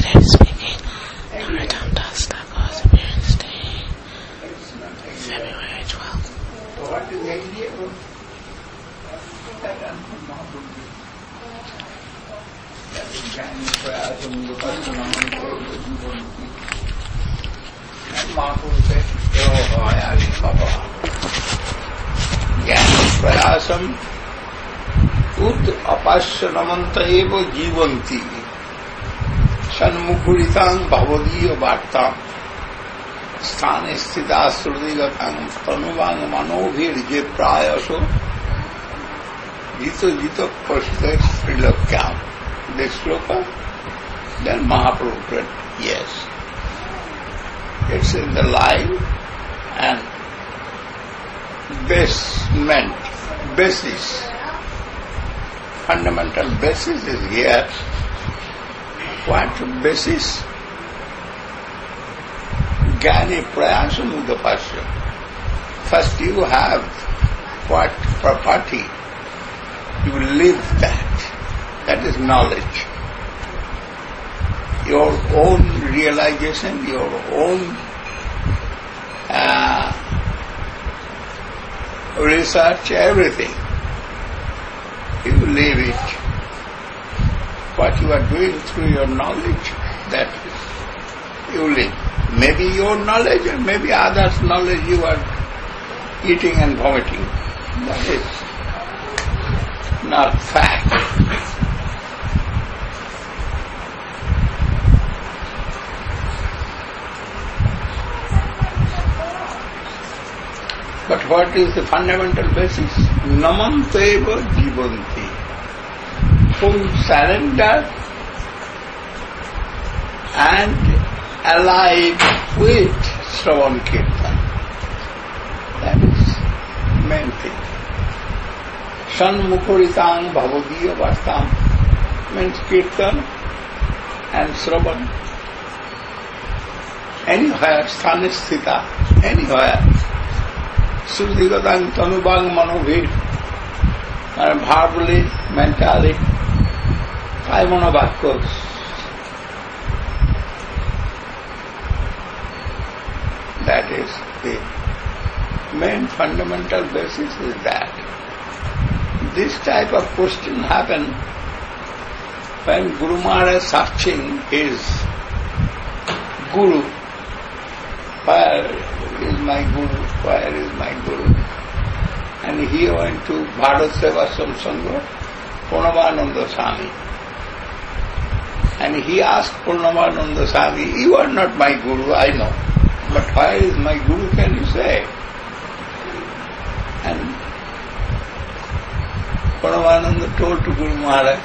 Today speaking Ram Das Thakur's appearance day, February 12th. So what is the idea of that Mahaprabhu? That is Jnani Prayasam Vipassana and Mahaprabhu said, Oh, Ayali Baba. Jnani Prayasam Ud Apasyanamanta Eva Jivanti Sanmukuritam Bhavadiya Bhattam Sthane Sthita Srudigatang Tanuvang Manovir Je Prayaso Jito Jito Prasita Srilakyam. This sloka, then Mahaprabhu said, yes. It's in the line and basis, fundamental basis is here. What basis? Jnani Prayasam Udapasya. First you have what property, you live that. That is knowledge. Your own realization, your own research, everything. You live it. What you are doing through your knowledge, that you live. Maybe your knowledge and maybe others' knowledge you are eating and vomiting. That is not fact. But what is the fundamental basis? Namanteva jivanti. Full surrender and alive with Shravan Kirtan. That is main thing. Sanmukuritam Bhavadiya Vartam means Kirtan and Shravan. Anywhere, Sthanisthita, anywhere. Srudigatang Tanubang Manovir, verbally, mentally, 5 monovakkos. That is the main fundamental basis is that. This type of question happened when Guru Maharaj searching his Guru. Where is my Guru? Where is my Guru? And he went to Bharat Sevasam Sangha, Purnamananda Swami. And he asked Purnamananda Swami, you are not my Guru, I know. But where is my Guru, can you say? And Purnamananda told to Guru Maharaj,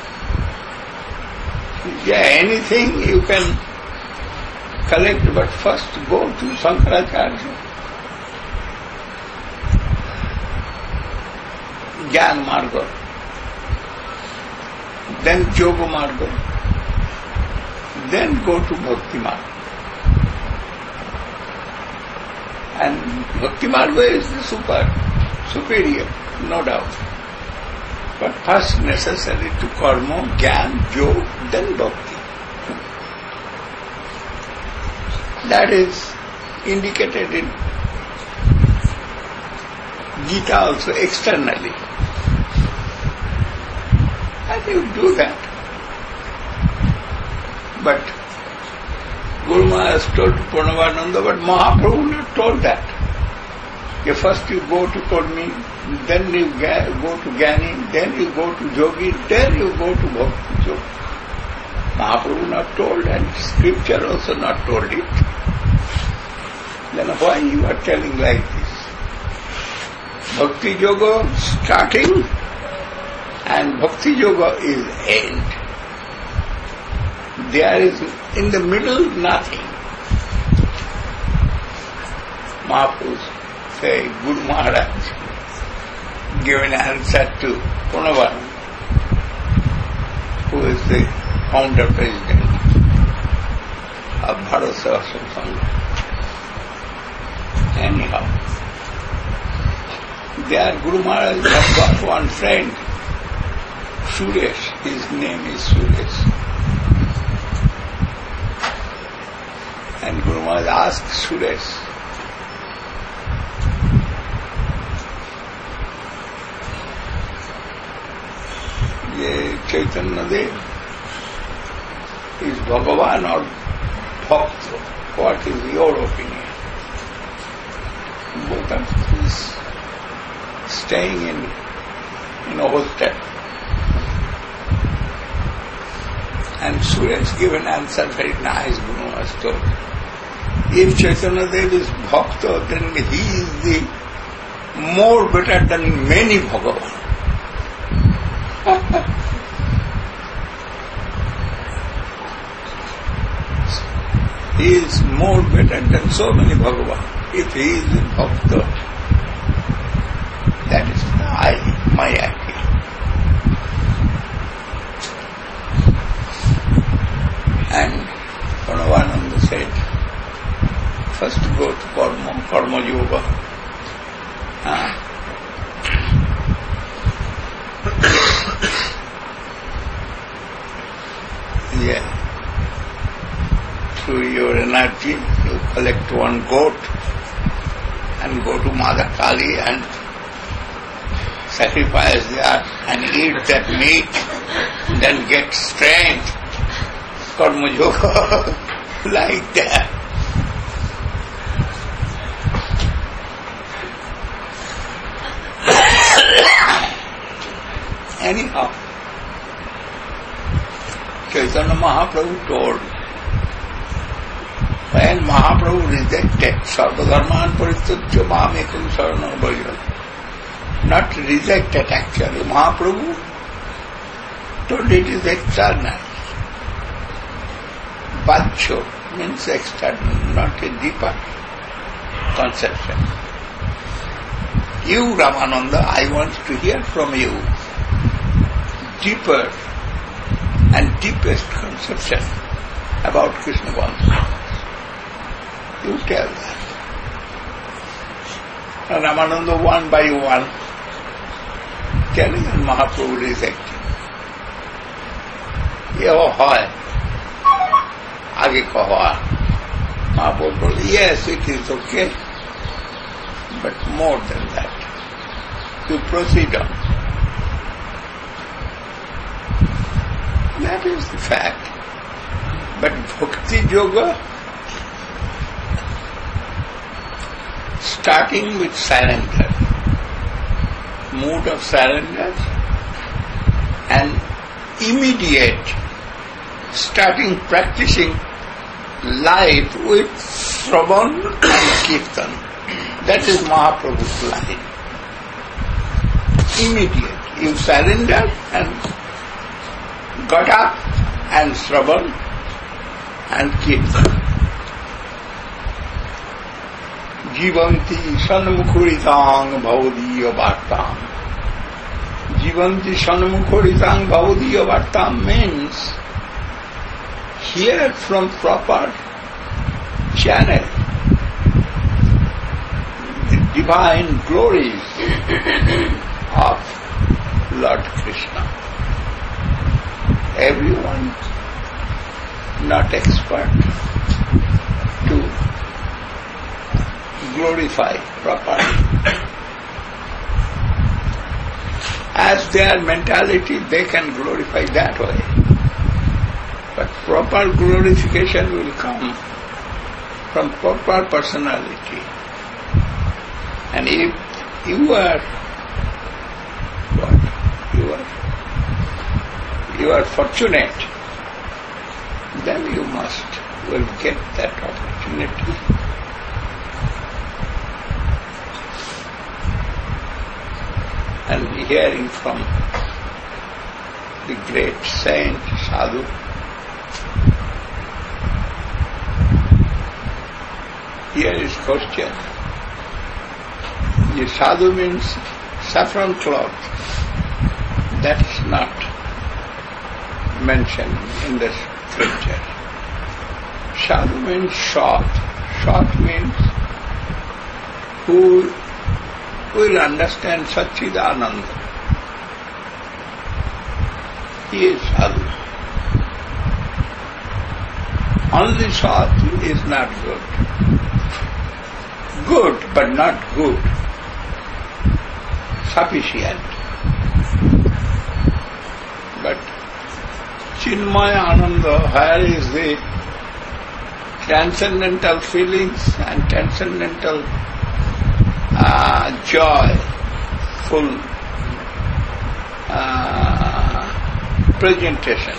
yeah, anything you can collect, but first go to Shankaracharya. Jnana Marga, then Yoga Marga, then go to Bhakti Marga. And Bhakti Marga is the superior, no doubt. But first necessary to karma, jnana, yoga, then bhakti. That is indicated in Gita also externally. And you do that. But Guru Maharaj told Purnamananda, but Mahaprabhu not told that. First you go to Kurmi, then you go to Jnani, then you go to Yogi, then you go to Bhakti Yoga. Mahaprabhu not told and scripture also not told it. Then why you are telling like this? Bhakti Yoga starting and Bhakti Yoga is end. There is in the middle nothing. Mahaprabhu say, Guru Maharaj gave an answer to Punavan, who is the founder president of Bharat Sevasam Sangha. Anyhow, there Guru Maharaj has got one friend, Suresh, his name is Suresh. asked Suresh, Chaitanya Dev is Bhagavan or Bhakta? What is your opinion? Both are staying in a hostel. And Suresh gave an answer, very nice, Guru has told. If Chaitanya Dev is Bhakta, then he is the more better than many Bhagavan. He is more better than so many Bhagavan. If he is a Bhakta, that is my idea. And Pranavananda said, first go to Karma Yoga. Yeah. Through your energy, you collect one goat and go to Mother Kali and sacrifice there and eat that meat, then get strength. Karma Yoga, like that. Anyhow, Chaitanya Mahaprabhu told, when Mahaprabhu rejected Sarvadharman Parityajya Mamekam Saranam Bhajan, not rejected actually, Mahaprabhu told it is external. Bhacho means external, not a deeper conception. You, Ramananda, I want to hear from you deeper and deepest conception about Krishna consciousness. You tell that. And Ramananda one by one telling and Mahaprabhu rejecting. Yeho hoy. Age kaho. Mahaprabhu told, yes, it is okay, but more than that. You proceed on. That is the fact. But Bhakti Yoga, starting with surrender, mood of surrender, and immediate starting practicing life with Shravan and Kirtan. That is Mahaprabhu's line. Immediate. You surrender and got up and Shravan and Kirtan. Jivanti Sanmukhuritang Bhavadiya Vartam. Jivanti Sanmukhuritang Bhavadiya Vartam means hear from proper channel the divine glories of Lord Krishna. Everyone not expert to glorify properly. As their mentality, they can glorify that way. But proper glorification will come from proper personality. And if you are you are fortunate, then you will get that opportunity. And hearing from the great saint, sadhu, here is question. The sadhu means saffron cloth. That is not mentioned in the scripture. Sadhu means short. Short means who will understand Satchidananda. He is sadhu. Only short is not good. good, but not good. Sufficient. But Chinmaya Ananda, where is the transcendental feelings and transcendental joy, full presentation.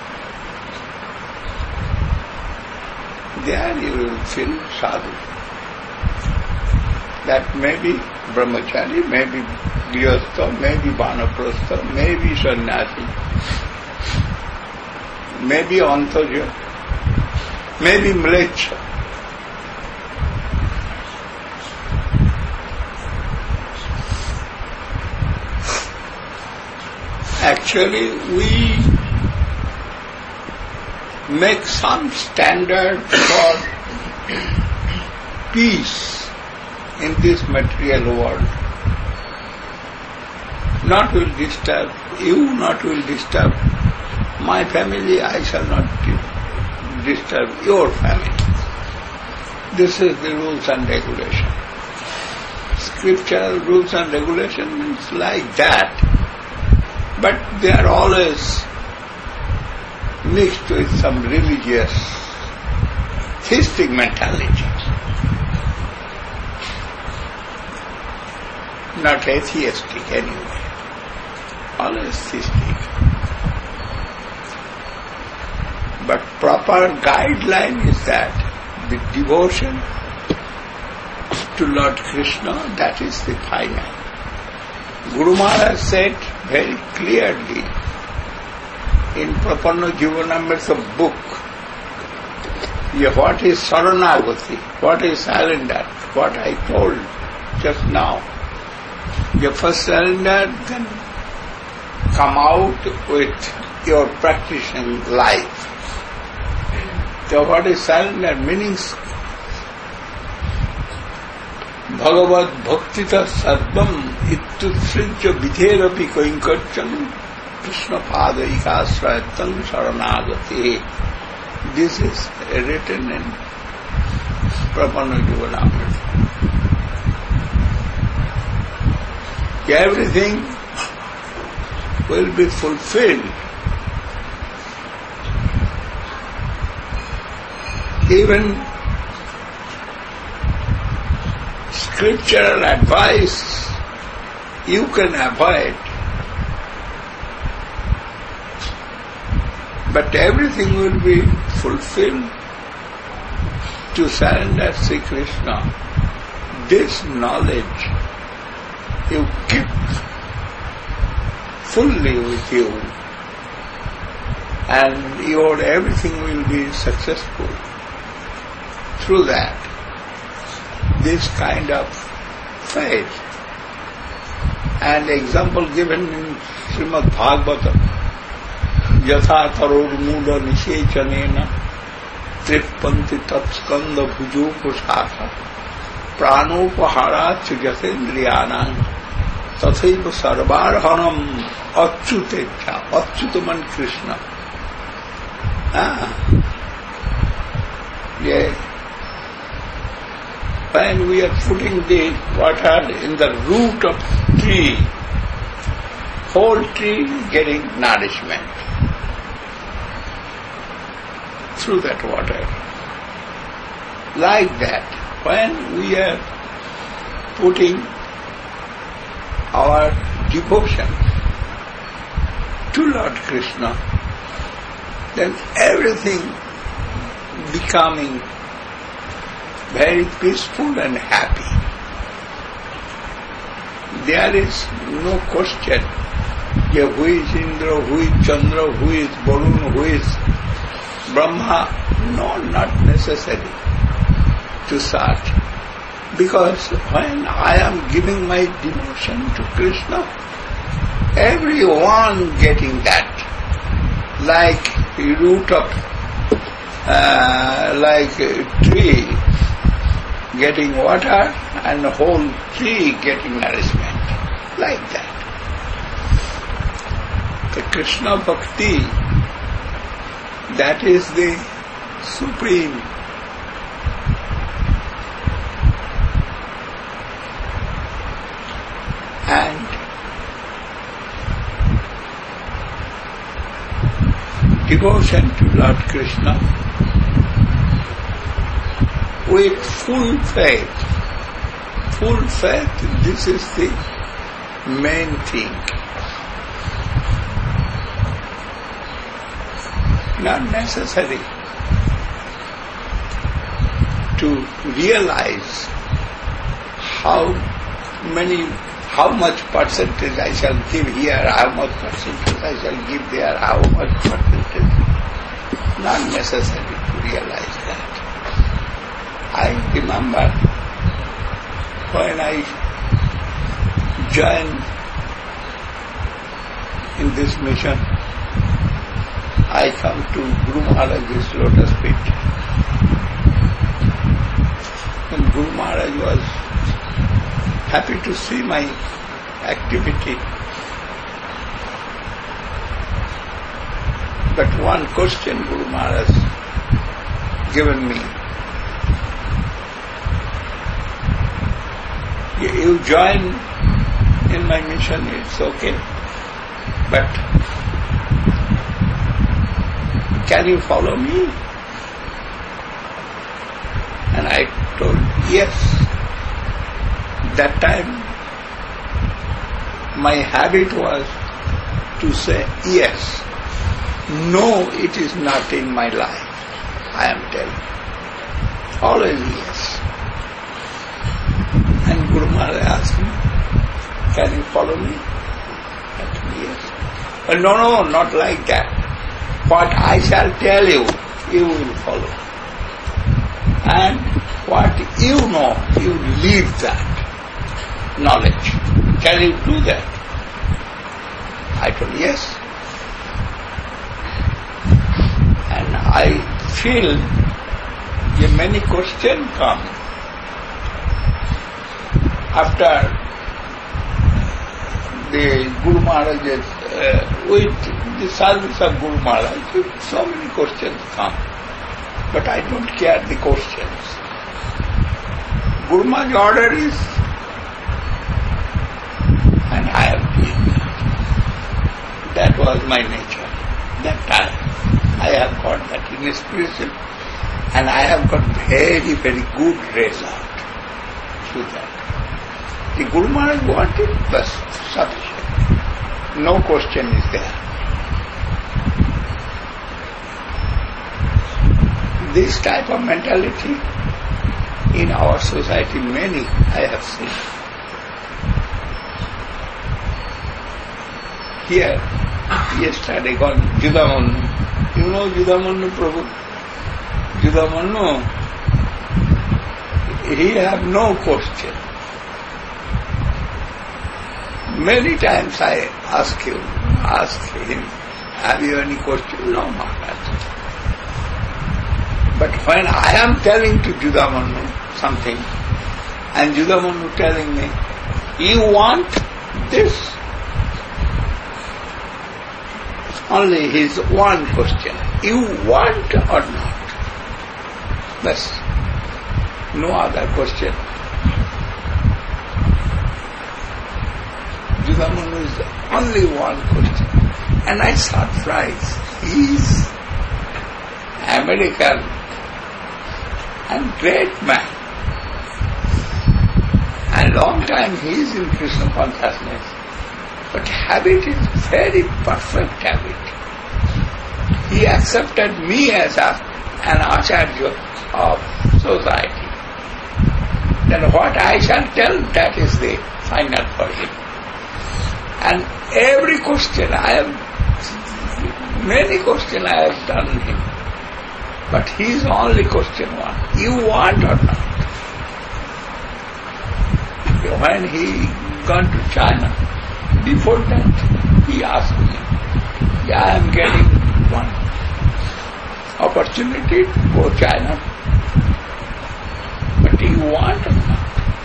There you will feel sadhu. That may be brahmachari, may be grihastha, may be vanaprastha, may be sannyasi, may be antarya, may be mlecha. Actually, we make some standard for peace in this material world. Not will disturb you, not will disturb my family, I shall not disturb your family. This is the rules and regulation. Scriptural rules and regulations like that, but they are always mixed with some religious, theistic mentality. Not atheistic anyway, always theistic. But proper guideline is that the devotion to Lord Krishna, that is the final. Guru Maharaj said very clearly in Prapanna Jivanamrita book, what is Saranagati, what is surrender, what I told just now. You first surrender, then come out with your practicing life. So what is surrender? Meanings Bhagavad Bhaktita Sarvam Ittutrincha Vidherapi Kainkarcham Krishna Padaikasrayatam Saranagati. This is written in Prapanna Jivanamrita. Everything will be fulfilled. Even scriptural advice you can avoid, but everything will be fulfilled to surrender Sri Krishna. This knowledge you keep fully with you, and your everything will be successful through that. This kind of faith. And example given in Srimad Bhagavatam, Yatha taror mula nishechanena trippanti tatskanda bhujo kusasa pranopaharat jatendriyanam tathaiva sarvarhanam achyutecha. Achyutaman Krishna. Yeah. When we are putting the water in the root of tree, whole tree getting nourishment through that water. Like that, when we are putting our devotion to Lord Krishna, then everything becoming very peaceful and happy. There is no question who is Indra, who is Chandra, who is Varun, who is Brahma. No, not necessary to search. Because when I am giving my devotion to Krishna, everyone getting that. Like the root of, like a tree getting water and the whole tree getting nourishment. Like that. The Krishna Bhakti, that is the supreme devotion to Lord Krishna with full faith. Full faith, this is the main thing. Not necessary to realize how much percentage I shall give here, how much percentage I shall give there, how much percentage. Not necessary to realize that. I remember when I joined in this mission, I come to Guru Maharaj's lotus feet. And Guru Maharaj was happy to see my activity. But one question Guru Maharaj given me. You join in my mission, it's okay. But can you follow me? And I told, yes. That time, my habit was to say yes. No, it is not in my life. I am telling you. Always yes. And Guru Maharaj asked me, can you follow me? I told yes. Well, no, not like that. What I shall tell you, you will follow. And what you know, you live that knowledge. Can you do that? I told yes. And I feel many questions come after the Guru Maharaj's, with the service of Guru Maharaj, so many questions come. But I don't care the questions. Guru Maharaj's order is, and I have been that. That was my nature. That time I have got that inspiration, and I have got very, very good result through that. The Guru Maharaj wanted, but sufficient. No question is there. This type of mentality in our society, many I have seen. Here, yesterday, gone Judamannu. You know Judamannu Prabhu? Judamannu, he have no question. Many times I ask him, have you any question? No, Maharaj. But when I am telling to Judamannu something, and Judamannu telling me, you want this? Only his one question, you want or not? Bas, no other question. Judamannu is only one question. And I surprised, he is American and great man. And long time he is in Krishna consciousness. But habit is very perfect habit. He accepted me as an acharya of society. Then what I shall tell, that is the final for him. And every question many questions I have done him. But his only question one, you want or not? When he gone to China, before that, he asked me, I am getting one opportunity to go to China, but do you want or not?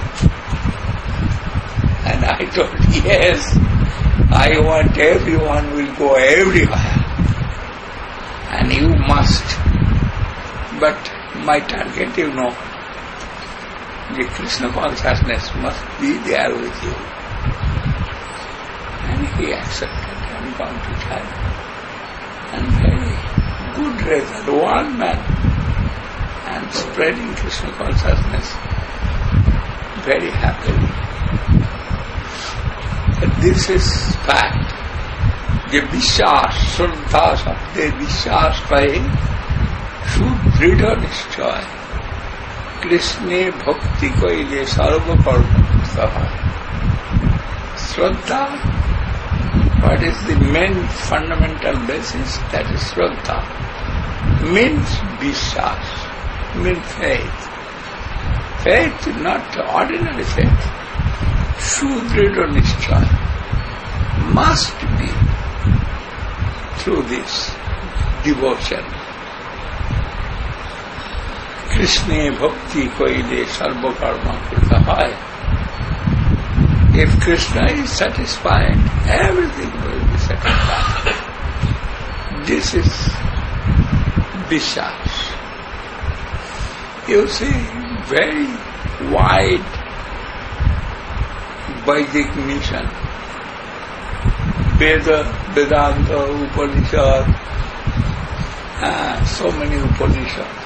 And I told, yes, I want everyone will go everywhere, and you must. But my target, the Krishna consciousness must be there with you. And he accepted and gone to China. And very good result, one man, and spreading Krishna consciousness very happily. But this is fact. The Vishwas, Shraddha Sabde Vishwas kahe, Sudrida Nishchay, Krishna Bhakti kaile Sarva Karma Saha. Shraddha, what is the main fundamental basis? That is Shraddha. Means Vishwas, means faith. Faith, not ordinary faith. Sudrida Nishchay must be through this devotion. Krishna Bhakti kaile Sarva Karma Krita hai. If Krishna is satisfied, everything will be satisfied. This is Vishwas. You see, very wide Vedic mission. Veda, Vedanta, Upanishad, so many Upanishads,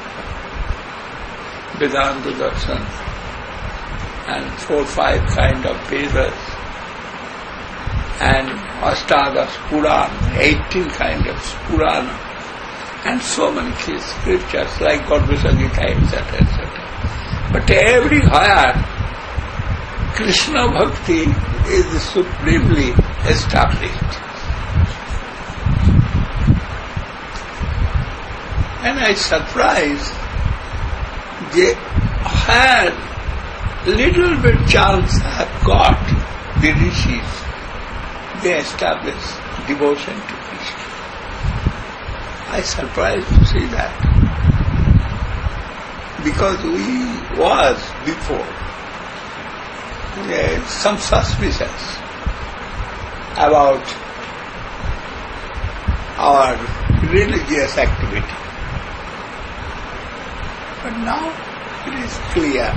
Vedanta Darshan, and 4-5 kind of Vedas, and Ashtadas Purana, 18 kind of Purana, and so many scriptures like Bhagavad Gita, etc., etc. But everywhere, Krishna Bhakti is supremely established. And I surprised, they had little bit chance have got the rishis. They established devotion to Krishna. I surprised to see that. Because we was before some suspicions about our religious activity. But now it is clear.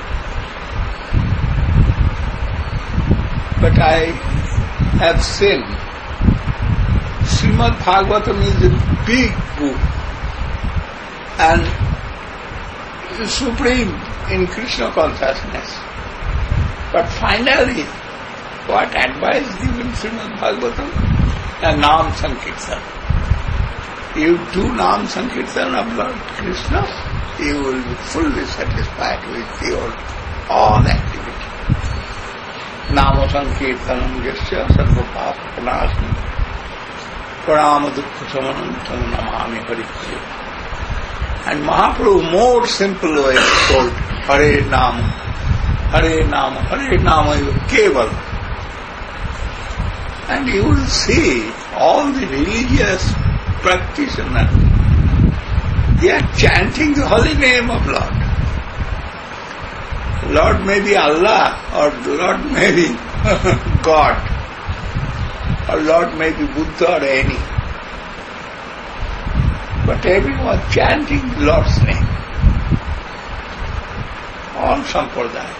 But I have seen Srimad Bhagavatam is a big book and supreme in Krishna consciousness. But finally, what advice given Srimad Bhagavatam? A Nam Sankirtan. You do Nam Sankirtan of Lord Krishna, you will be fully satisfied with your all activity. Nama Sankirtanam Yasya Sarva Papa Pranasmi Pranama Dukkha Samanam Tam Namami Haripriya. And Mahaprabhu more simple way told Hare Nama, Hare Nama, Hare Nama Keval. And you will see all the religious practitioners, they are chanting the holy name of Lord. Lord may be Allah, or Lord may be God, or Lord may be Buddha or any. But everyone chanting the Lord's name. All Sampradaya.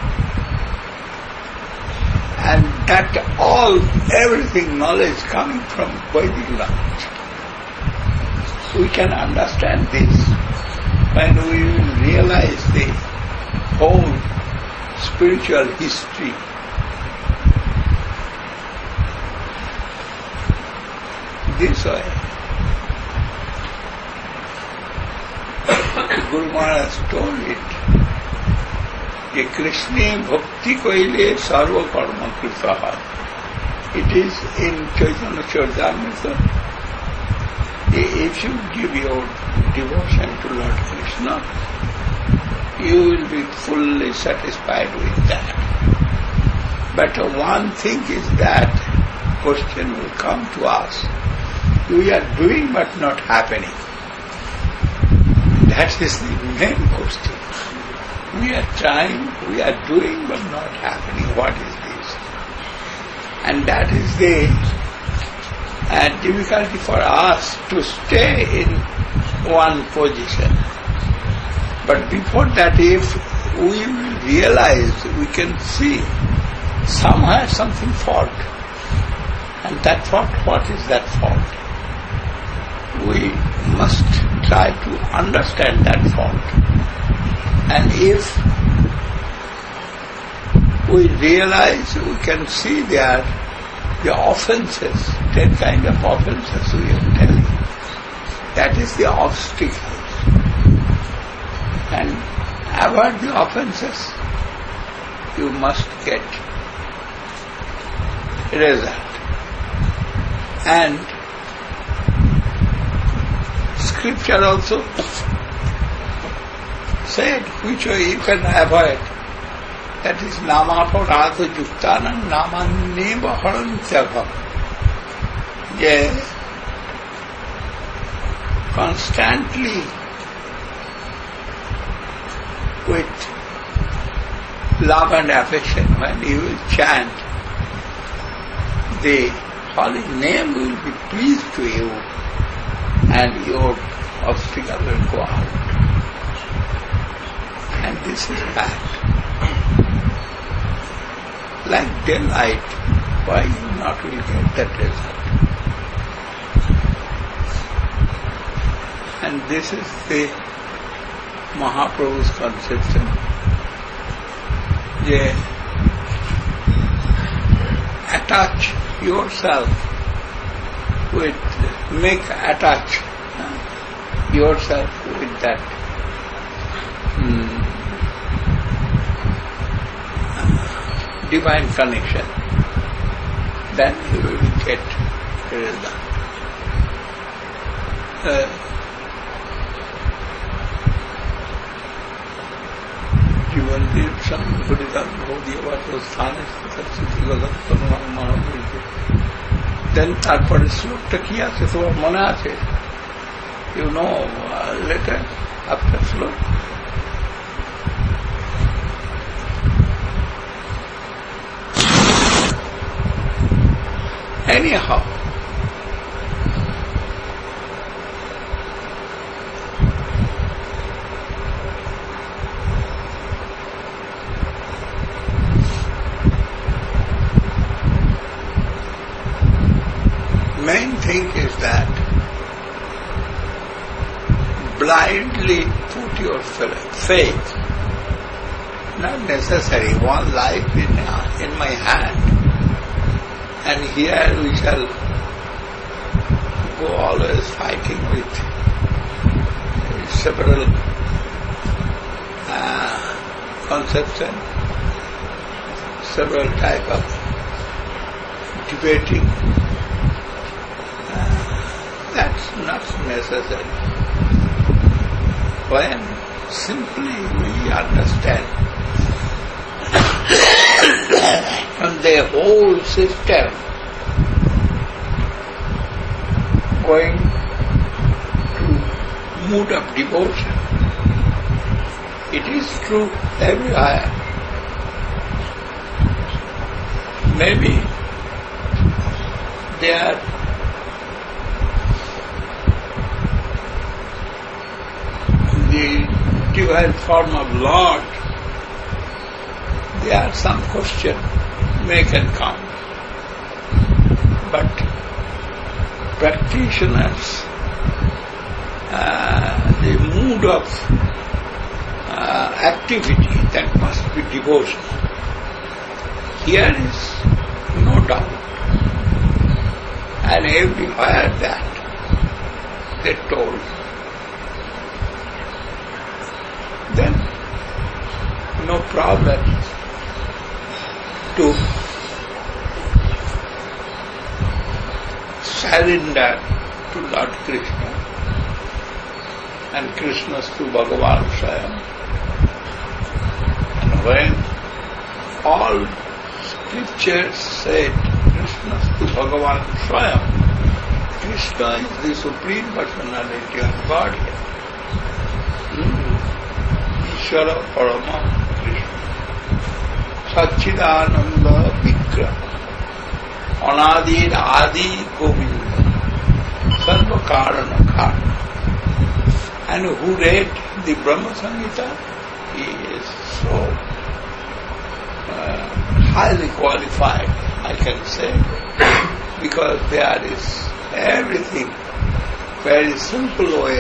And that all, everything knowledge coming from Vedic knowledge. We can understand this when we realize the whole spiritual history. This way. Guru Maharaj told it. That Krishna Bhakti Kaile Sarva Karma Kritaha. It is in Chaitanya Charitamrita. If you give your devotion to Lord Krishna, you will be fully satisfied with that. But one thing is that question will come to us. We are doing but not happening. That is the main question. We are trying, we are doing but not happening. What is this? And that is the difficulty for us to stay in one position. But before that, if we realize, we can see somewhere something fault. And that fault, what is that fault? We must try to understand that fault. And if we realize, we can see there the offenses, 10 kind of offenses we are telling. That is the obstacles. And avoid the offenses, you must get a result. And scripture also said which way you can avoid. That is namaparādha yuktānaṁ nāmanneva harantyabha. Constantly with love and affection, when you will chant, the holy name will be pleased to you and your obstacle will go out. And this is fact. Like daylight, why you not will get that result? And this is the Mahaprabhu's conception. Attach yourself attach yourself with that divine connection, then you will get a result. जीवन then তারপরে শ্লোকটা কি আছে তোমার মনে আছে? You know later after শ্লোক. Anyhow, main thing is that blindly put your faith. Not necessary. One life in my hand. And here we shall go always fighting with several conceptions, several type of debating. That's not necessary. When simply we understand and the whole system going to mood of devotion. It is true everywhere. Maybe there the divine form of Lord, there are some question may can come. But practitioners, the mood of activity, that must be devotion. Here is no doubt. And everywhere that they told. Then no problem to surrender to Lord Krishna and Krishna's to Bhagavan Swayam. And when all scriptures said Krishna's to Bhagavan Swayam, Krishna is the Supreme Personality of Godhead. Ishvara Parama Krishna Satchidananda Vigraha Anadir Adi Govinda Sarva Karana Karana. And who read the Brahma Samhita, he is so highly qualified, I can say, because there is everything very simple way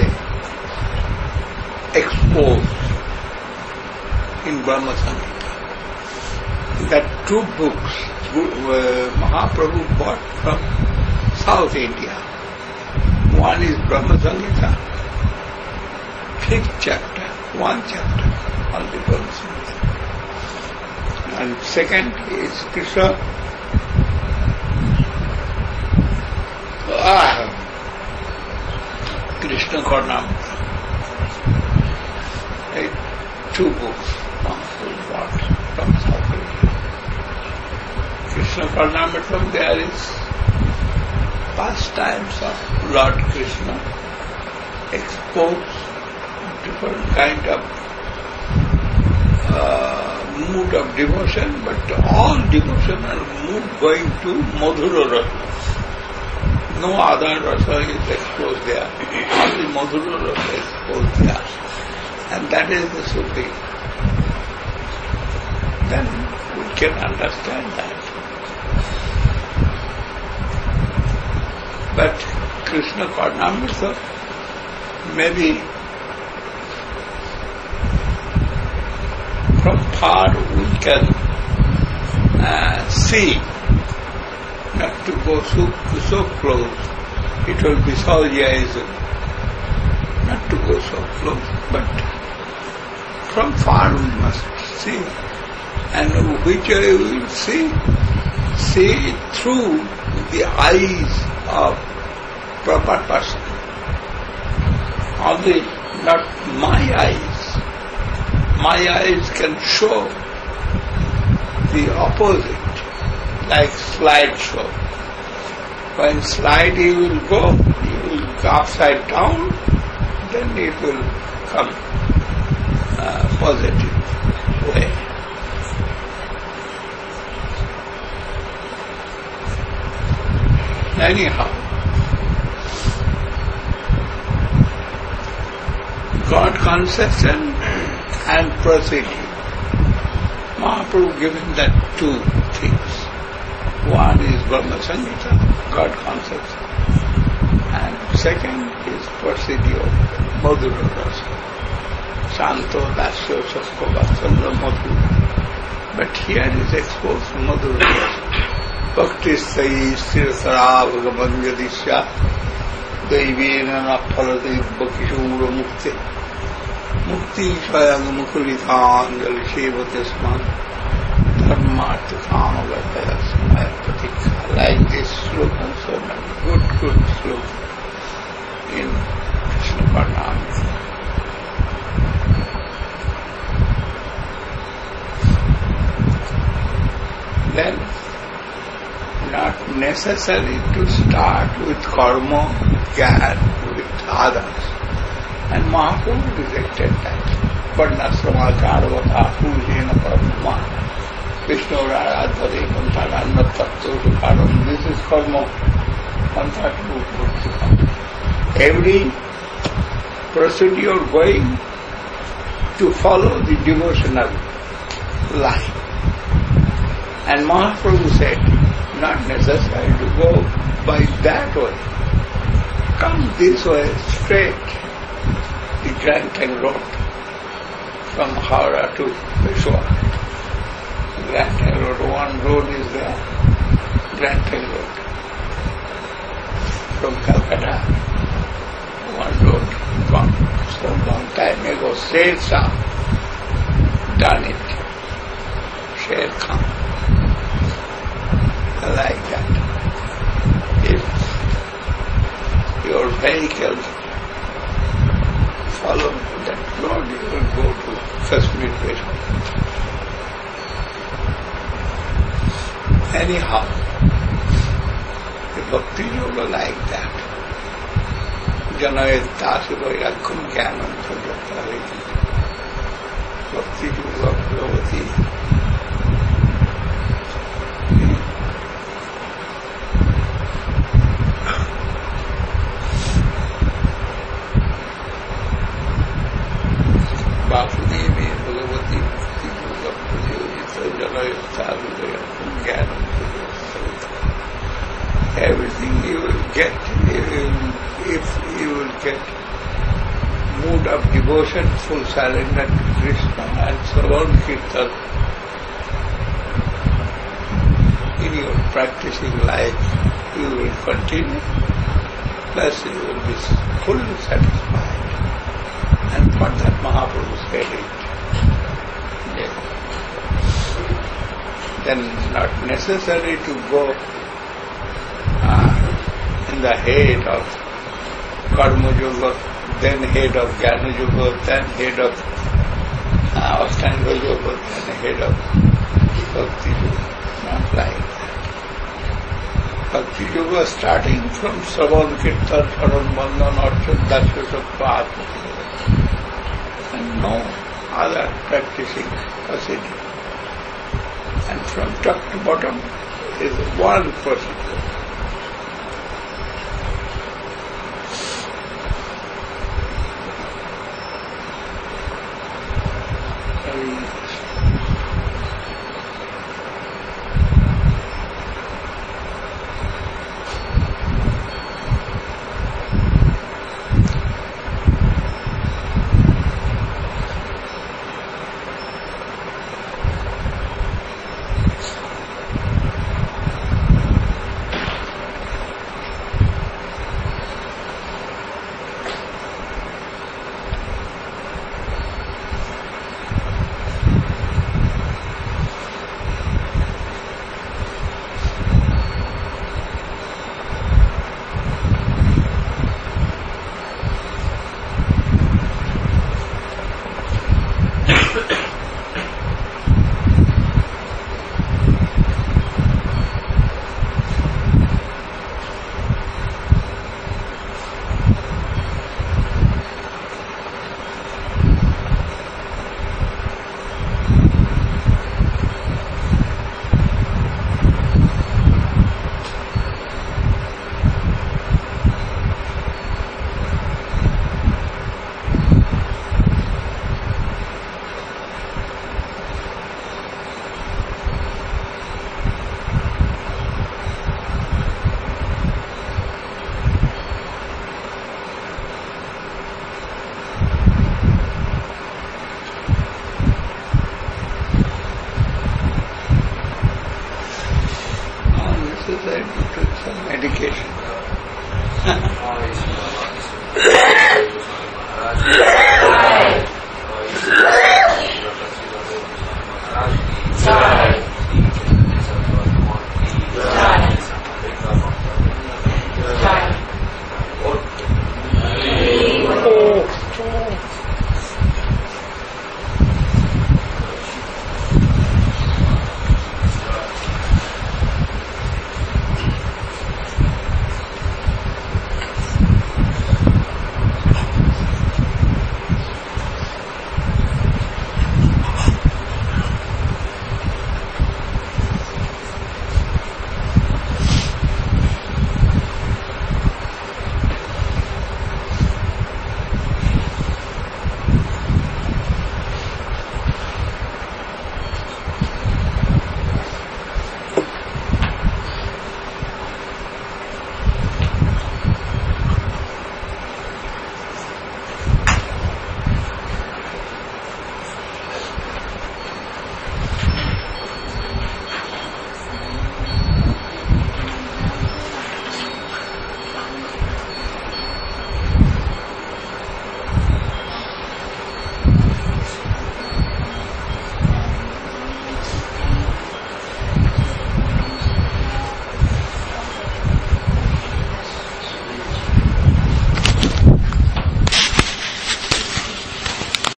exposed in Brahma Samhita. That two books Mahaprabhu bought from South India. One is Brahma Samhita, 5th chapter, one chapter on the Brahma Samhita. And second is Krishna Karnamrita. Two books Mahaprabhu bought from South India. Krishna Karnamrita, there is pastimes of Lord Krishna, exposed different kind of mood of devotion, but all devotional mood going to Madhura Rasa. No other rasa is exposed there. Only Madhura Rasa is exposed there. And that is the supreme. Then we can understand that. But Krishna Karnamrita, maybe from far we can see, not to go so close. It will be Sahajaism, not to go so close, but from far we must see. And which way we will see? See through the eyes of proper person. Only not my eyes. My eyes can show the opposite, like slide show. When slide you will go upside down, then it will come positive way. Anyhow, God conception and procedure. Mahaprabhu given that two things. One is Brahma Samhita, God conception, and second is procedure, Madhura Rasa. Shanto, Dasya, Sakko, Vatsalya, Madhura. But here is exposed Madhura Rasa. Bhakti Sai Sirasarav Gabangadisya Daivena Naphalati Bhakishura Mukti Mukti Swayam Mukulitangal Shivatisman Dharmartha Kamagataya Samayapatika. Like this slogan, so many good slogan in Krishna Karnamrita. Then not necessary to start with karma, gyan, with others. And Mahaprabhu rejected that. Varnasramakāravata pūjena paramā Vishnu Radhare Pantharanna Tattva. This is karma. Pantharanna. Every procedure going to follow the devotional line. And Mahaprabhu said, not necessary to go by that way. Come this way, straight, the Grand Tank Road, from Howrah to Peshawar. Grand Tank Road, one road is there, Grand Tank Road. From Calcutta, one road gone so long time ago. Sher Shah done it. Sher Khan. Like that. If your vehicle follow that road, you will go to Kashmir Peshawar. Anyhow, the Bhakti Yoga like that. Janayatasiva yakum jnanam tajataveti. Bhakti Yoga Bhagavati. Vasudevi Bhagavati Bhakti Yoga Prajyojita Janayatasiva yakum jnanam tajataveti. Everything you will get if you will get mood of devotion, full surrender to Krishna and Shravan Kirtan in your practicing life, you will continue, plus you will be fully satisfied. And for that Mahaprabhu said it. Then not necessary to go in the head of Karma Yoga, then head of Jnana Yoga, then head of Ashtanga Yoga, then head of Bhakti Yoga. Not like that. Bhakti Yoga starting from Shravan Kirtan, Sharan Bandhan, Archan, Dasya Sattva, Atma and no other practicing facility. And from top to bottom is one procedure.